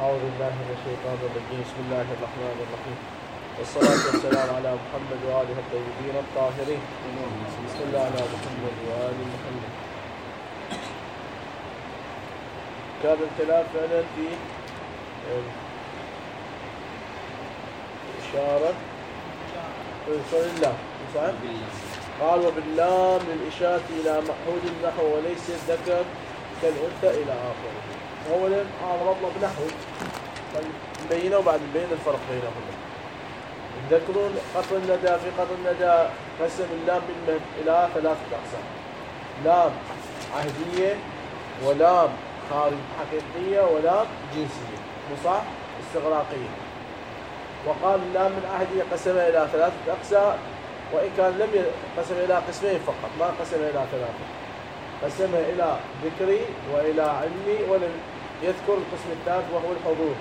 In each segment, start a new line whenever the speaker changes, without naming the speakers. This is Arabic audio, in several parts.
أعوذ بالله من الشيطان الرجيم. بسم الله الرحمن الرحيم، والصلاة والسلام على محمد وآله الطيبين الطاهرين. بسم الله على محمد وآل محمد. كان الكلام فعلا في إشارة صلى الله صح؟ قال وباللام للإشارة إلى محول النحو وليس الذكر كالأنثى إلى آخره. أولا هذا مطلب نحوي نبينه وبعد نبين الفرق بينهما. تذكرون قطر الندى، في قطر الندى قسم اللام بالمد إلى ثلاثة أقسام: لام عهدية، ولام خارج حقيقية، ولام جنسية صح؟ استغراقية. وقال اللام العهدية قسمها إلى ثلاثة أقسام، وإن كان لم يقسم إلى قسمين فقط، ما قسمها إلى ثلاثة، قسمها إلى ذكري وإلى علمي، ولم يذكر القسم الثالث وهو الحضور.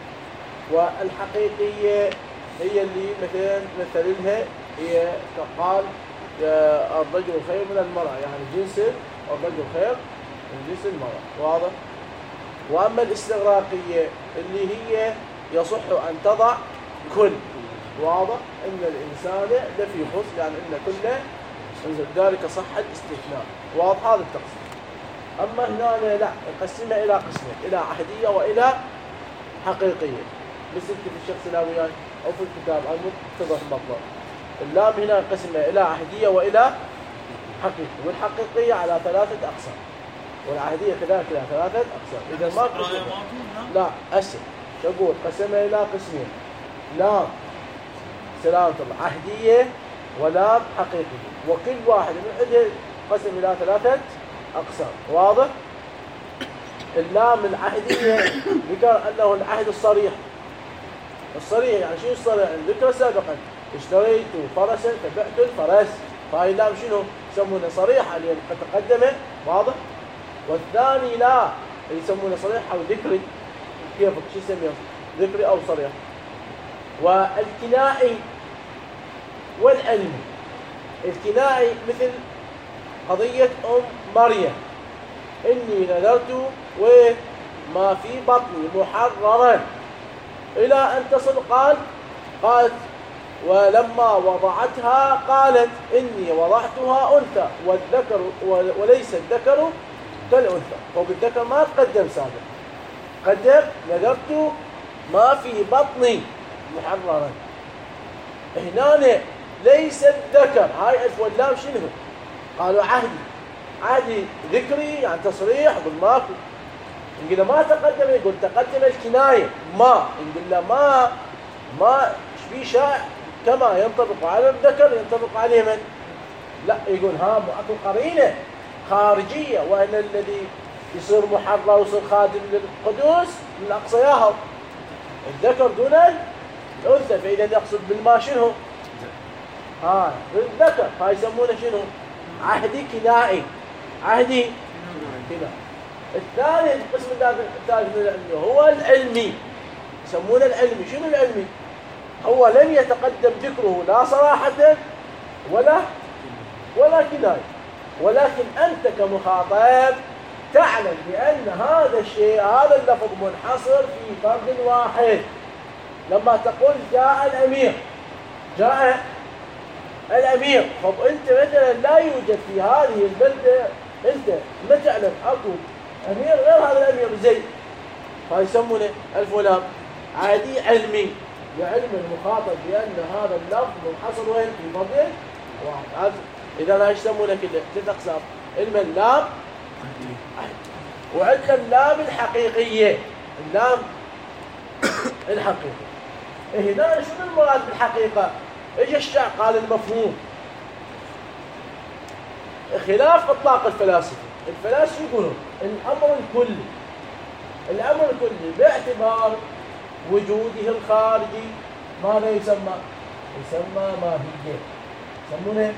والحقيقية هي اللي مثل لها هي قال الرجل خير من المرأة، يعني جنس الرجل خير من جنس المرأة، واضح؟ وأما الاستغراقية اللي هي يصح أن تضع كل، واضح؟ إن الإنسان لفي خص، يعني إن كله ذلك صح الاستثناء، واضح هذا التقسيم. أما هنا لا، نقسمها إلى قسمين: إلى عهدية وإلى حقيقية، مثل في الشخص الأولاني أو في الكتاب المتضح المطلب. اللام هنا نقسمها إلى عهدية وإلى حقيقية، والحقيقية على ثلاثة أقسام، والعهدية كذلك إلى ثلاثة أقسام. إذا ما قسمها لا أسف شو أقول؟ قسمها إلى قسمين: لام سلامة الله عهدية ولام حقيقية، وكل واحد من عندها قسم إلى ثلاثة أقسام، واضح؟ اللام العهدية ذكر أنه العهد الصريح. الصريح يعني شنو الصريح؟ ذكر سابقا: اشتريت فرسا فبعت الفرس، فهي اللام شنو؟ يسمونه صريحة اللي قد تقدمه، واضح؟ والثاني لا، يسمونه صريح أو ذكري، كيفك شو يسميه؟ ذكري أو صريح. والكنائي والعلمي. الكنائي مثل قضية مريم: إني نذرت وما في بطني محررا، إلى أن تصل قالت ولما وضعتها قالت إني وضعتها أنثى والذكر وليس الذكر كالأنثى. وبالذكر ما تقدم سابق، قدم نذرت ما في بطني محررا. هنا ليس الذكر، هاي ألف واللام شنو؟ قالوا عهدي ذكري يعني تصريح، يقول ماكو. نقول ما تقدم، يقول تقدم الكناية ما، نقول له ما شبيه شائع كما ينطبق على الذكر ينطبق عليه من؟ لا، يقول اكو قرينة خارجية، وأن الذي يصير محرر ويصير خادم للقدوس من أقصياها الذكر دون الأنثى، فإذا يقصد بالما شنو؟ بالذكر، فيسمونه شنو؟ عهدي كنائي، عهدي كنائي. الثاني القسم الثالث من العلمي هو العلمي، يسمونه العلمي. شنو العلمي؟ هو لم يتقدم ذكره لا صراحة ولا كناية، ولكن أنت كمخاطب تعلم بأن هذا الشيء، هذا اللفظ منحصر في فرد واحد. لما تقول جاء الأمير، طب أنت مثلا لا يوجد في هذه البلدة، أنت ما تعلم أكو أمير غير هذا الأمير زيد، فيسمونه ألف ولام عادي علمي، لعلم المخاطب بأن هذا اللفظ منحصر وين؟ في فرد واحد. إذا لا يسمونه كده ست أقسام: علم اللام، وعندنا اللام الحقيقية، اللام الحقيقية. هنا شنو المراد بالحقيقة؟ ايش الشعر قال المفهوم، خلاف اطلاق الفلاسفه. الفلاسفه يقولون الامر الكلي باعتبار وجوده الخارجي ماذا يسمى ماهيه، يسمونه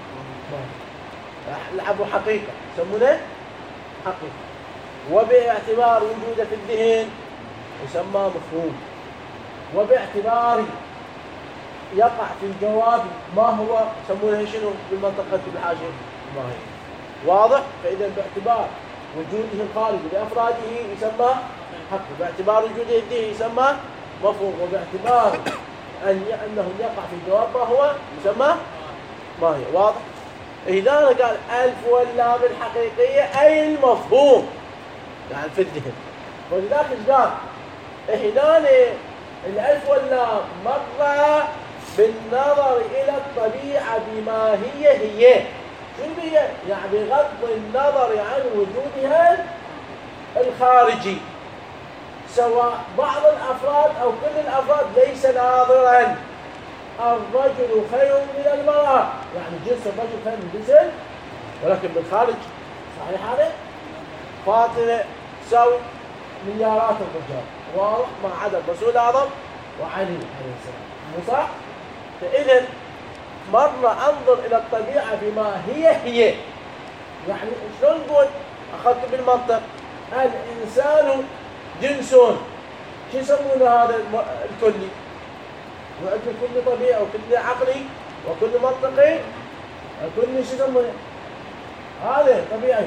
لعبوا حقيقه، يسمونه حقيقه. وباعتبار وجوده في الذهن يسمى مفهوم. وباعتبار يقع في الجواب ما هو يسمونه شنو بالمنطقة بالحاشية ما هي، واضح؟ فإذا باعتبار وجوده الخارجي بأفراده يسمى حق باعتبار وجوده الدين يسمى مفهوم، وباعتبار أنه يقع في جواب ما هو يسمى ما هي. واضح؟ هنا قال ألف واللام الحقيقية أي المفهوم يعني في الذهن. ولذلك قال هنا الألف واللام مرة بالنظر إلى الطبيعة بما هي شو هي؟ يعني بغض النظر عن وجودها الخارجي، سواء بعض الأفراد أو كل الأفراد ليس ناظرا. الرجل خير من المرأة، يعني جنس الرجل خير من جنس، ولكن بالخارج صحيح هذا؟ فاطمة تساوي مليارات الرجال، واضح؟ ما عدا الرسول الأعظم وعلي عليه السلام، مو صح؟ فإذا مرة أنظر إلى الطبيعة بما هي. يعني شلون نقول؟ أخذت بالمنطق الإنسان جنس، شو يسمونه هذا الكلي؟ وعندنا كل طبيعي وكل عقلي وكل منطقي وكل شو يسمونه؟ هذا طبيعي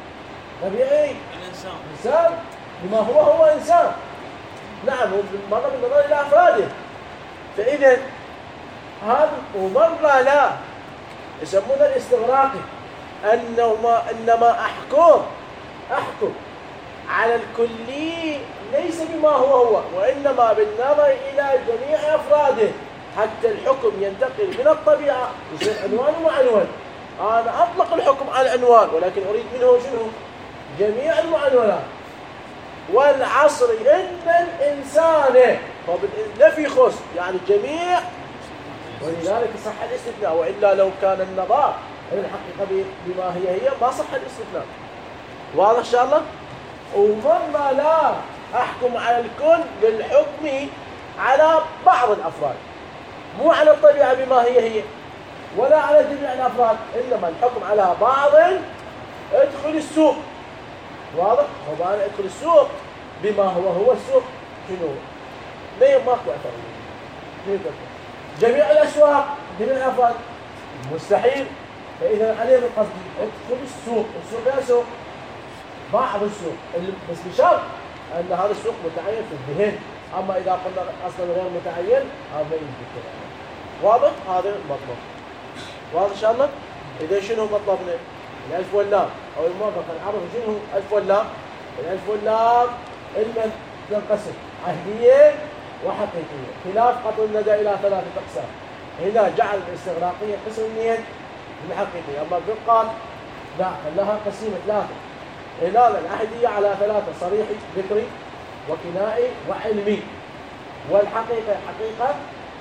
الإنسان بما هو إنسان. نعم، مرة بالنظر إلى أفراده. فإذا هذا ومرة لا يسمونه الاستغراقي، إنما أحكم على الكلي ليس بما هو وإنما بالنظر إلى جميع أفراده، حتى الحكم ينتقل من الطبيعة يصير عنوان وعنوان. أنا أطلق الحكم على العنوان ولكن أريد منه شنو؟ جميع المعنونات. والعصر إن الإنسان نفي خص يعني جميع، ولذلك صح الاستثناء، وإلا لو كان النظار الحقيقة بما هي ما صح الاستثناء. واضح إن شاء الله؟ ومرة لا أحكم على الكل بالحكم على بعض الأفراد، مو على الطبيعة بما هي ولا على جميع الأفراد، إنما الحكم على بعض. ادخل السوق، واضح؟ طبعا ادخل السوق بما هو السوق شنو؟ ماكو أثر. جميع الأسواق جميع الأفراد مستحيل. فإذا عليه القصد ادخل السوق يا سوق بعض السوق، بس بشرط أن هذا السوق متعين في الذهن. أما إذا قلنا أصلا غير متعين هذا يمكن. واضح؟ هذا المطلب. واضح إن شاء الله؟ إذا شنو مطلبنا؟ الألف واللام أو الموظف العربي شنو الألف واللام؟ الألف واللام إما تنقسم عهدية وحقيقية، خلاف قطع الندى إلى 3 أقسام. هنا جعل الاستغراقية قسم اثنين الحقيقية، أما بالقال لا خلاها قسيمة 3. هنا العهدية على 3: صريحي ذكري وكنائي وعلمي، والحقيقة حقيقة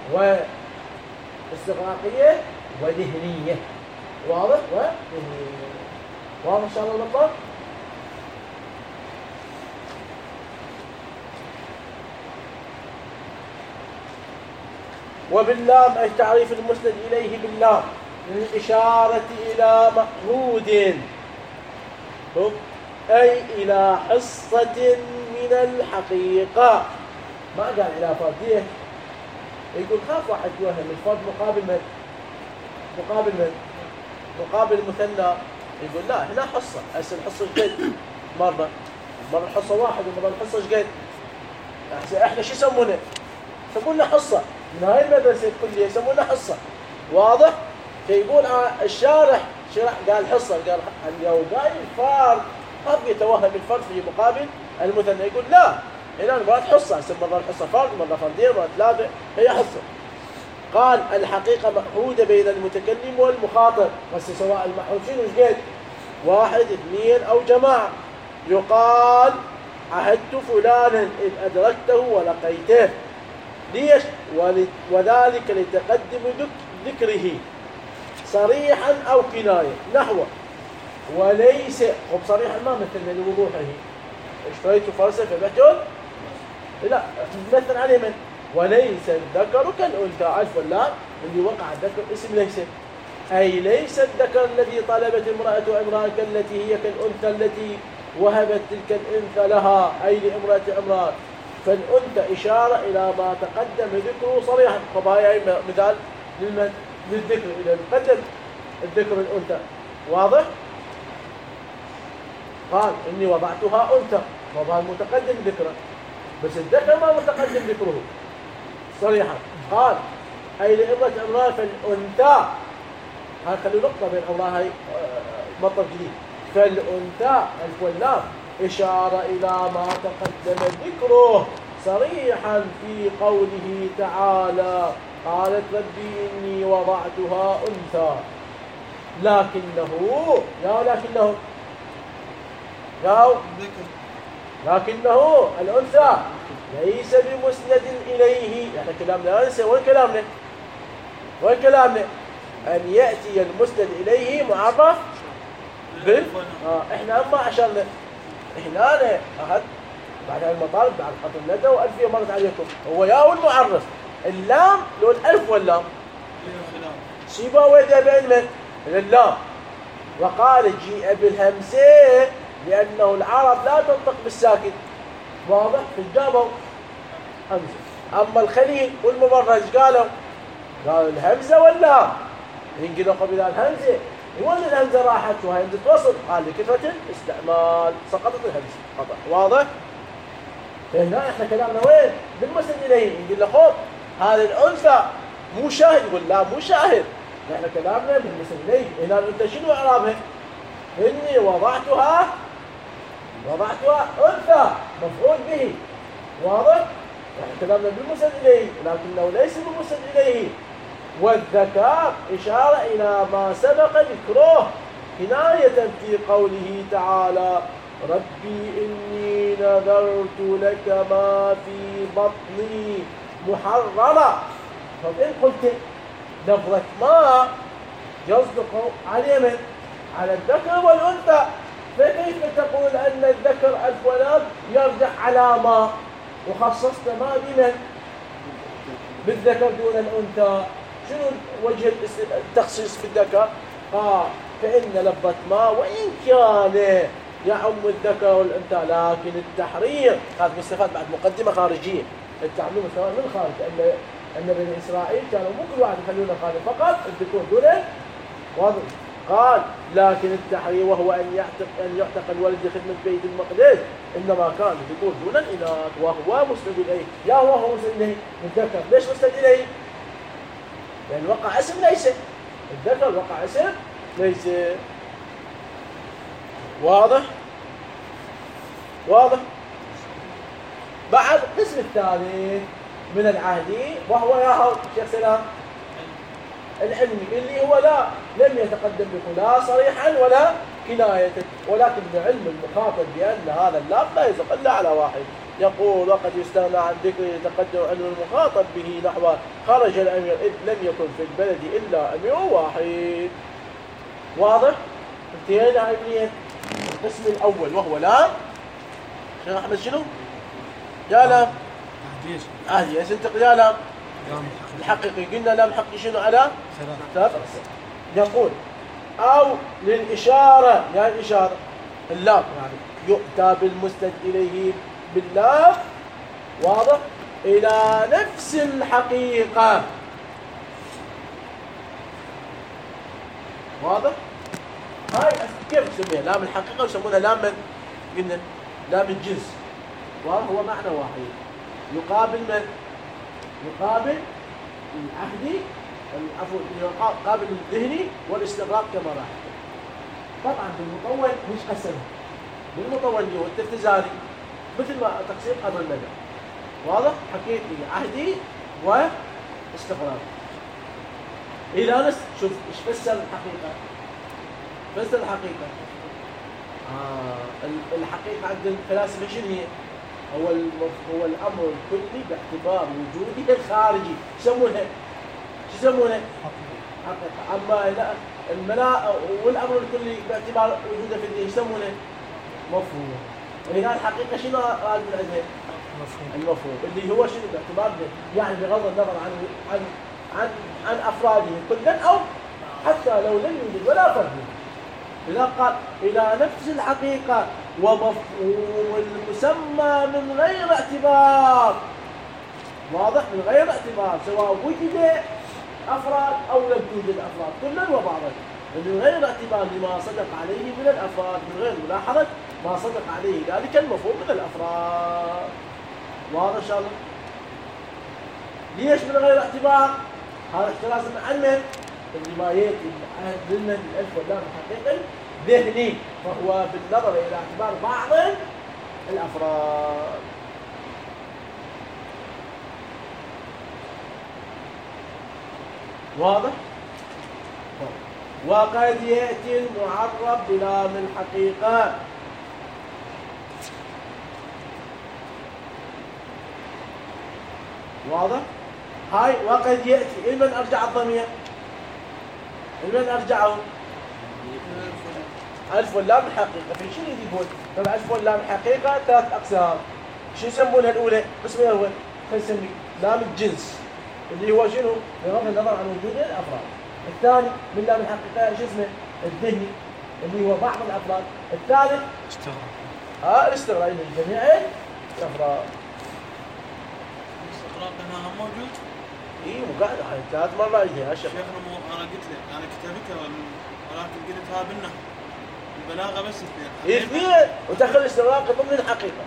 واستغراقية وذهنية. واضح؟ وذهنية. واضح إن شاء الله المطلب؟ وباللام أي تعريف المسند إليه باللام للإشارة إلى مأخوذ، أي إلى حصة من الحقيقة. ما قال إلى فردية. يقول خاف واحد يوهم الفرد مقابل المثنى. يقول لا هنا حصة، هسه الحصة قد مرة الحصة واحد ومرة الحصة قد. احنا شو يسمونه؟ يسمونه حصة. من هاي المدرسة الكلية يسمونه حصة. واضح؟ فيقول الشارح قال حصة، قال لو قال الفرد قد يتوهم الفرد في مقابل المثنى. يقول لا هنا مرات حصة، مرة الحصة فرد مرة فردين مرة 3 هي حصة. قال الحقيقة مأخوذة بين المتكلم والمخاطب، بس سواء المحروف شنو قد 1 2 أو جماعة. يقال عهدت فلانا إذ أدركته ولقيته. ليش؟ وذلك لتقدم ذكره صريحا أو كناية، نحو وليس وبصريحا ما مثلنا لوضوحه اشتريت فرسا فبعته، لا مثل عليه من وليس الذكر كالأنثى. ألف واللام اللي وقع الذكر اسم ليس، أي ليس الذكر الذي طلبت امرأة عمران كالتي هي كالأنثى التي وهبت تلك الأنثى لها، أي لامرأة عمران. فالأنثى إشارة إلى ما تقدم ذكره صريحا. فهي مثال للذكر إذا تقدم الذكر الأنثى. واضح؟ قال إني وضعتها أنثى، وهذا المتقدم ذكره. بس الذكر ما متقدم ذكره صريحا. قال أي لإمرة عمران فالأنثى، هاي خلي نقطة بين عمران، هاي مطلب جديد. فالأنثى ألف واللام إشارة إلى ما تقدم ذكره صريحا في قوله تعالى قالت ربي إني وضعتها أنثى. لكنه الأنثى ليس بمسند إليه. يعني كلامنا أنسى، وين كلامنا أن يأتي المسند إليه معرف إحنا أما عشان إحنا أخذ بعد المطالب بعد خط الندى وألفية مرت عليكم هو ياء المعرف اللام لو الألف واللام سيبا ويدا بين من اللام. وقال جيء بالهمزة لأنه العرب لا تنطق بالساكن، واضح؟ في الجابوا همزة. أما الخليل والمبرج قالوا الهمزة واللام، ينقلوا قبل الهمزة يقول الهمزة راحت وهي همزة وصل، قال لكثرة الاستعمال سقطت الهمزة خطأ. واضح؟ فهنا احنا كلامنا وين؟ بالمسند إليه. يقول له خذ هذه الأنثى مو شاهد، يقول لا مو شاهد، احنا كلامنا بالمسند إليه. هنا انت شنو إعرابها؟ إني وضعتها أنثى مفعول به. واضح؟ احنا كلامنا بالمسند إليه لكنه ليس بالمسند إليه. والذكر إشارة إلى ما سبق ذكره كناية في قوله تعالى ربي إني نذرت لك ما في بطني محررا. فإن قلت لفظة ما يصدق على من؟ على الذكر والأنثى، فكيف تقول أن الذكر ألف ولام يرجع على ما وخصصت ما بمن؟ بالذكر دون الأنثى؟ شنو وجه التخصيص بالذكر؟ فإن لفظة ما وإن كان يعم الذكر والأنثى لكن التحرير هذا مستفاد بعد مقدمة خارجية. التعليم مستفاد من الخارج أن بني إسرائيل كانوا مو كل واحد يخلونه خارج فقط الذكور دون واضح. قال لكن التحرير وهو أن يعتق الولد لخدمة بيت المقدس إنما كان الذكور دون الإناث وهو مسند إليه. يا وهو مسند إليه الذكر، ليش مسند إليه؟ لأن وقع اسم ليس، الذكر وقع اسم ليس. واضح؟ بعد القسم الثالث من العهدي وهو يا شيخ سلام العلمي اللي هو لم يتقدم به لا صريحا ولا كناية، ولكن بعلم المخاطب بأن هذا اللام لا يزق إلا على واحد. يقول وقد يستغنى عن ذكر يتقدم علم المخاطب به نحو خرج الأمير إذ لم يكن في البلد إلا أمير واحد. واضح؟ انتهينا عن القسم الأول وهو لام شيخ أحمد شنو؟ يا لام عهدي سنتقل يا لام الحقيقي. قلنا لام حقي شنو على ثلاث. يقول أو للإشارة، يعني الإشارة اللام يعني يؤتى بالمسند إليه باللام واضح إلى نفس الحقيقة. واضح؟ هاي كيف نسميها؟ لام الحقيقة ويسمونها لام من؟ قلنا لام الجنس، وهو معنى واحد يقابل من؟ يقابل العهدي يقابل الذهني والاستغراق كما راح. طبعا بالمطول مش قسمه، بالمطول اللي هو التفتزاري مثل ما تقسيم قدر الندى. واضح؟ حكيت لي عهدي واستغراق. إذا نس شوف إيش فسر الحقيقة. فسر الحقيقة الحقيقة عند الفلاسفة شنو هي؟ هو الأمر الكلي باعتبار وجوده الخارجي. يسمونه شو يسمونه؟ حقيقة. أما الملاء والأمر الكلي باعتبار وجوده في الدين يسمونه مفهوم. وهنا الحقيقة شنو راد من عندها؟ المفهوم اللي هو شنو باعتبار يعني بغض النظر عن أفراده كلا أو حتى لو لم يوجد ولا فرد. إذا قال إلى نفس الحقيقة ومفهوم المسمى من غير اعتبار. واضح؟ من غير اعتبار سواء وجد أفراد أو لم توجد أفراد كلا وبعضا، من غير اعتبار لما صدق عليه من الأفراد، من غير ملاحظة ما صدق عليه ذلك المفهوم من الأفراد. واضح إن شاء الله؟ ليش من غير اعتبار؟ هذا احتراز المعنى اللي ما يأتي ضمن الألف واللام الحقيقي ذهني، فهو بالنظر إلى اعتبار بعض الأفراد. واضح؟ وقد يأتي المعرب بلام الحقيقة. واضح؟ هاي وقد يأتي لمن أرجع الضمير؟ لمن أرجعه؟ ألف واللام الحقيقة. في شنو يقول؟ طبعا ألف واللام الحقيقة ثلاث أقسام. شو يسمونها الأولى؟ اسمها الأول خلينا نسميه لام الجنس اللي هو شنو؟ بغض النظر عن وجود الأفراد. الثاني من لام الحقيقة شو اسمه؟ الذهني اللي هو بعض الأفراد. الثالث الاستغراق لجميع الأفراد.
الاستغراق هنا موجود؟
اي مقعد هاي ثلاث مرات يجي
شيخنا انا قلت لك انا كتبتها ولكن قلتها بالنه البلاغه بس
اثنين وتدخل الاستغراق ضمن الحقيقة.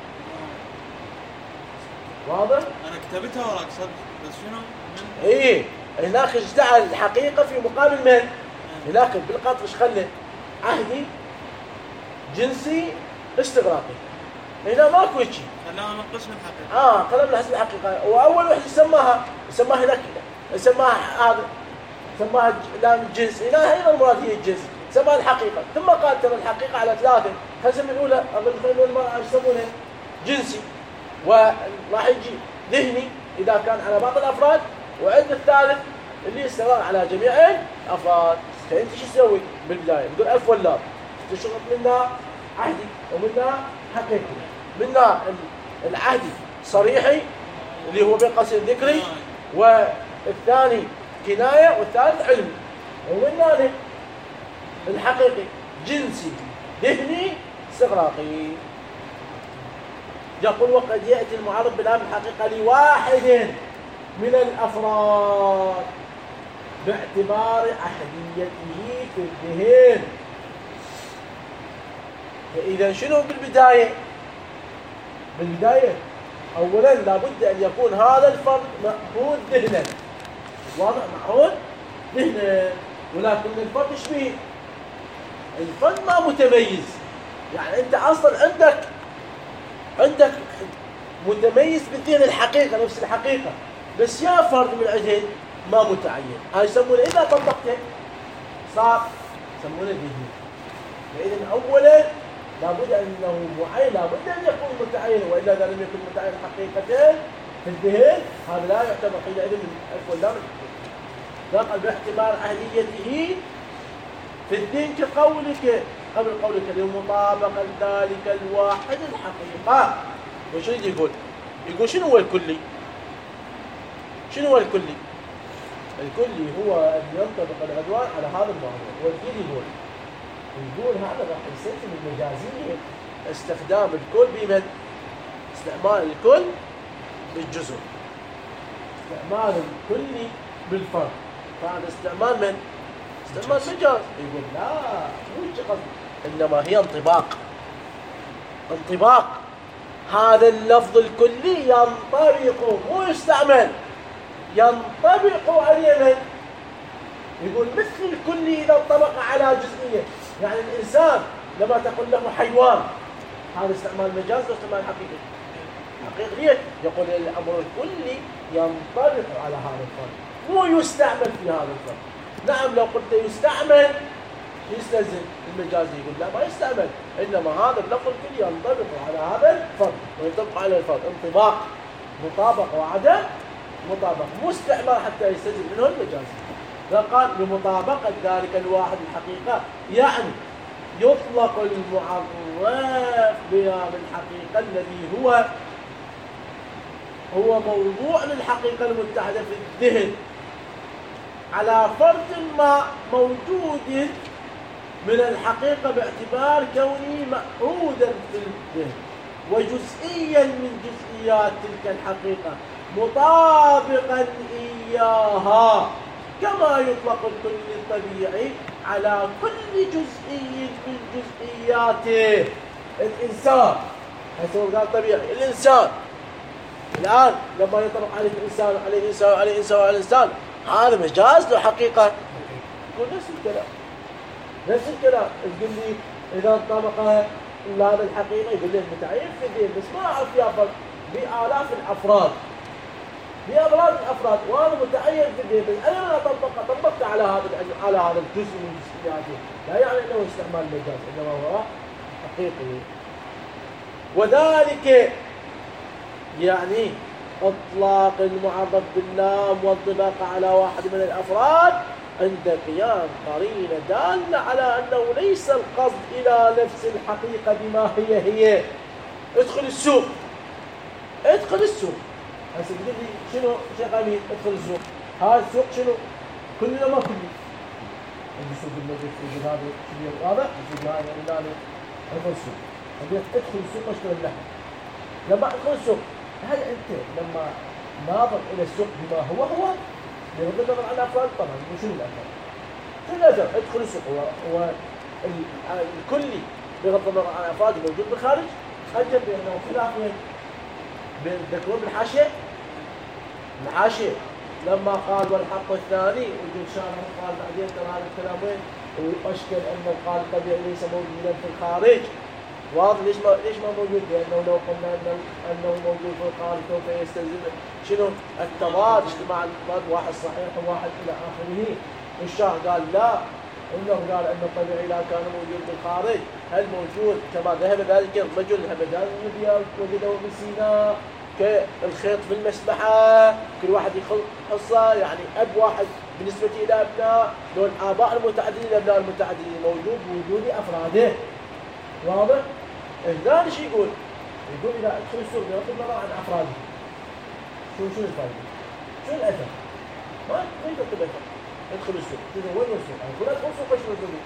واضح؟
انا كتبتها وراك صدق بس شنو؟
اي هناك اجتعل الحقيقة في مقابل من؟ هناك بالقطع ايش خلى؟ عهدي جنسي استغراقي. هنا ماكو شيء.
خلاها من قسم الحقيقة.
قلم حسب الحقيقة. واول واحد يسماها هنا كذا. يسماها هذا. يسماها لام الجنس. هنا ايضا المراد هي الجنس. سماها الحقيقة. ثم قال ترى الحقيقة على ثلاثة. خلينا الأولى يسمونها جنسي. وراح يجي ذهني إذا كان على بعض الأفراد. وعند الثالث اللي يستغرق على جميع الأفراد. فأنت شو تسوي بالبداية؟ تقول ألف واللام. تشرط منا عهدي ومنا حقيقي. منا العهدي صريحي اللي هو بين قوسين ذكري، والثاني كناية، والثالث علمي. ومنا الحقيقي جنسي ذهني استغراقي. يقول وقد يأتي المعرب باللام الحقيقة لواحد من الأفراد باعتبار أحديته في الذهن. فإذا شنو بالبداية؟ أولا لابد أن يكون هذا الفرد مأخوذ ذهنا. واضح؟ مأخوذ ذهنا. ولكن الفرد ايش فيه؟ الفرد ما متميز. يعني أنت أصلا عندك متميز بالذهن الحقيقة نفس الحقيقة، بس يا فرد من العدد ما متعين. هاي يسمونه إذا طبقته صار يسمونه ذهني. فإذا أولا لابد أنه معين، لابد أن يكون متعين، وإلا إذا لم يكن متعين حقيقة في الذهن هذا لا يعتبر حينئذ من الألف واللام. نقل باعتبار أهليته في الذهن كقولك قبل قولك لمطابقة ذلك الواحد الحقيقة. وشو يقول؟ يقول شنو هو الكلي؟ شنو هو الكلي؟ الكلي هو أن ينطبق العدوان على هذا الموضوع. والدين يقول هذا راح يستلزم المجازية استخدام الكل بمن؟ استعمال الكل بالجزء، استعمال الكلي بالفرد. فهذا استعمال من؟ استعمال مجاز. يقول لا مو قصد، إنما هي انطباق. هذا اللفظ الكلي ينطبق مو يستعمل، ينطبق عليه من؟ يقول مثل الكلي إذا انطبق على جزئية. يعني الإنسان لما تقول له حيوان هذا استعمال مجاز واستعمال حقيقي. حقيقي ليه؟ يقول الأمر الكلي ينطبق على هذا الفرد مو يستعمل في هذا الفرد. نعم لو قلت يستعمل يستلزم المجازي، يقول لا ما يستعمل، إنما هذا اللفظ الكلي ينطبق على هذا الفرد وينطبق على الفرد انطباق، مطابقة وعدم مطابقة، مو استعمال حتى يستلزم منه المجازي. فقال بمطابقة ذلك الواحد الحقيقة، يعني يطلق المعرف بها بالحقيقة الذي هو موضوع للحقيقة المتحدة في الذهن على فرد ما موجود من الحقيقة باعتبار كونه مأخوذا في الذهن وجزئيا من جزئيات تلك الحقيقة مطابقا إياها، كما يطلق الكل الطبيعي على كل جزئي من جزئياته. الإنسان حيث قال طبيعي، الإنسان الآن لما يطلق عليه الإنسان وعليه الإنسان وعليه الإنسان وعليه الإنسان، هذا مجاز له حقيقة. يقول نفس الكلام، نفس الكلام. تقول لي إذا انطبق هذا الحقيقة، يقول لي المتعين في الدين، بس ما أعرف يا فرق بآلاف الأفراد، بآلاف الأفراد، وأنا متعين في الدين، بس أنا طبقت على هذا الجزء من جزئياته، لا يعني أنه استعمال مجاز، إنما هو حقيقي. وذلك يعني اطلاق المعرف باللام والطباق على واحد من الافراد عند قيام قرينه داله على انه ليس القصد الى نفس الحقيقه بما هي. ادخل السوق، ادخل السوق. هسه تقول لي شنو شيخ امين؟ ادخل السوق. هذا السوق شنو؟ كلنا ما كلنا. عندي سوق المسجد، سوق هذا، سوق هذا، سوق هذا، ادخل السوق. ادخل السوق اشتري اللحم. لما ادخل السوق، هل انت لما ناظر الى السوق بما هو بغض النظر عن الافراد طبعا، شنو الافراد؟ شنو الافراد؟ ادخل السوق هو الكلي بغض النظر عن الافراد موجود بالخارج، خجل بانه خلاف بين تذكرون بالحاشيه؟ الحاشيه لما قال والحق الثاني، وجود شارح قال بعدين ترى هذا الكلام وين؟ واشكل ان القال الطبيعي ليس موجودا في الخارج. واضح ليش ما موجود؟ لانه لو قلنا انه موجود في الخارج سوف يستلزم شنو؟ التضاد، اجتماع الضد، واحد صحيح وواحد الى اخره. الشارح قال لا، انه قال ان الطبيعي لا كان موجود في الخارج، هل موجود كما ذهب ذلك الرجل همدان وجده بسيناء كالخيط في المسبحه، كل واحد يخلط حصه، يعني اب واحد بالنسبه الى ابناء، لو الاباء المتعددين الابناء المتعددين موجود بوجود افراده. واضح؟ هنا شو يقول؟ يقول اذا ادخل السوق بغض النظر عن افراده، شو الفائده؟ شو الاثر؟ ما يدخل الاثر. ادخل السوق، شنو وين السوق؟ يقول ادخل السوق ايش السوق؟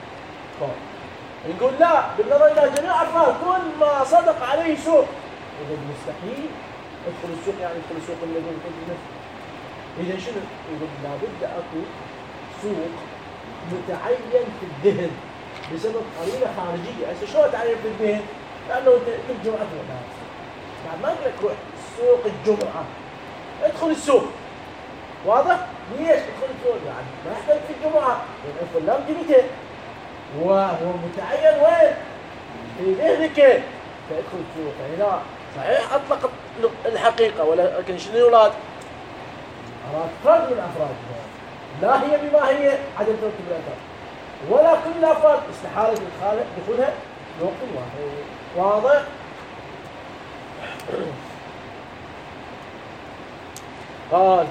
يقول لا، بالنظر الى جميع افراد كل ما صدق عليه سوق. اذا مستحيل ادخل السوق، يعني ادخل السوق الذي يكون بنفسه. اذا شنو؟ يقول لابد اكو سوق متعين في الذهن بسبب قرينه خارجيه. هسه شلون تعين في الذهن؟ لانه انت كل جمعه تروح بعد ما اقول لك روح سوق الجمعه، ادخل السوق. واضح؟ ليش ادخل السوق؟ يعني ما يحتاج في الجمعه، لان فلان جبته وهو متعين وين؟ في ذهنك، فادخل السوق. هنا صحيح اطلق الحقيقه، ولكن شنو يا اولاد؟ اراد فرد من افراد، لا هي بما هي عدم ترتب الاثر، ولا كل الافراد استحاله الخالق دخولها بوقت واحد. واضح؟ قال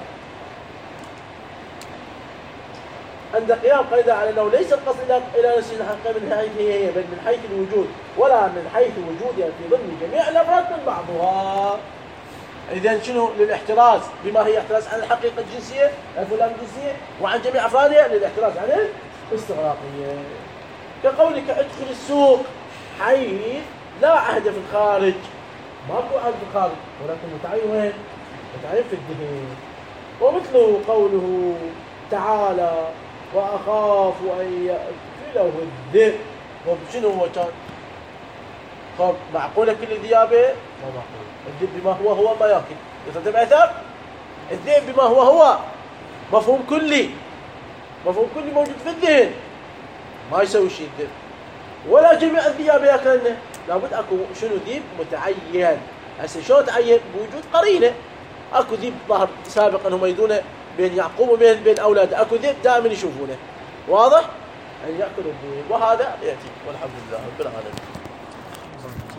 عند قيام قيد على انه ليس القصد الى نفس الحقيقه من حيث هي بل من حيث الوجود، ولا من حيث وجودها في ضمن جميع الافراد من بعضها. اذا شنو؟ للاحتراز بما هي احتراز عن الحقيقه الجنسيه الفلان الجنسيه، وعن جميع افرادها للاحتراز عن الاستغراقيه. كقولك ادخل السوق حيث لا عهد في الخارج، ماكو عهد في الخارج، ولكن متعين وين؟ متعين في الذهن. ومثله قوله تعالى واخاف ان ياكله الذئب. شنو هو كان؟ طب معقوله كل ذئابه؟ ما معقول. الذئب بما هو ما ياكل، يترتب اثر. الذئب بما هو مفهوم كلي، مفهوم كلي موجود في الذهن، ما يسوي شيء الذئب، ولا جميع الذئاب ياكلنه. لابد اكو شنو؟ ذئب متعين. هسه شلون تعين؟ بوجود قرينه. اكو ذئب ظهر سابقا هم يدونه بين يعقوب وبين اولاده، اكو ذئب دائما يشوفونه. واضح؟ ان ياكلوا الذئب، وهذا ياتي. والحمد لله رب العالمين.